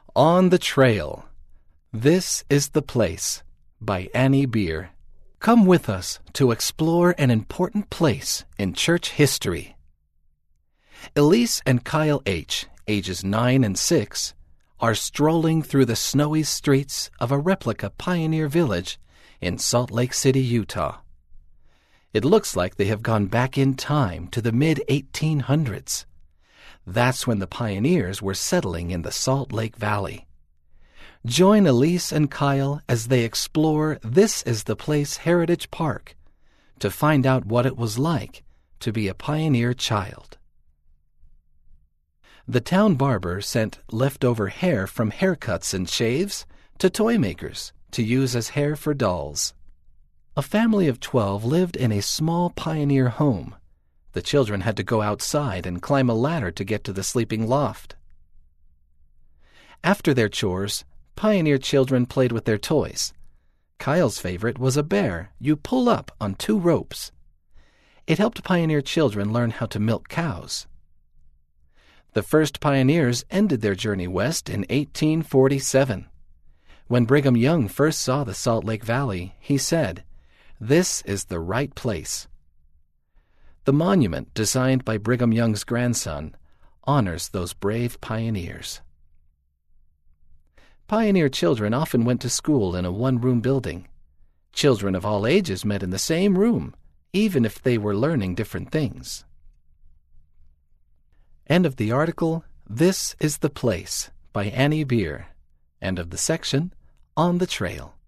On the Trail. This is the Place by Annie Beer. Come with us to explore an important place in church history. Elise and Kyle H., ages 9 and 6, are strolling through the snowy streets of a replica pioneer village in Salt Lake City, Utah. It looks like they have gone back in time to the mid-1800s. That's when the pioneers were settling in the Salt Lake Valley. Join Elise and Kyle as they explore This Is the Place Heritage Park to find out what it was like to be a pioneer child. The town barber sent leftover hair from haircuts and shaves to toy makers to use as hair for dolls. A family of 12 lived in a small pioneer home. The children had to go outside and climb a ladder to get to the sleeping loft. After their chores, pioneer children played with their toys. Kyle's favorite was a bear you pull up on 2 ropes. It helped pioneer children learn how to milk cows. The first pioneers ended their journey west in 1847. When Brigham Young first saw the Salt Lake Valley, he said, "This is the right place." The monument, designed by Brigham Young's grandson, honors those brave pioneers. Pioneer children often went to school in a one-room building. Children of all ages met in the same room, even if they were learning different things. End of the article, This is the Place by Annie Beer. End of the section, On the Trail.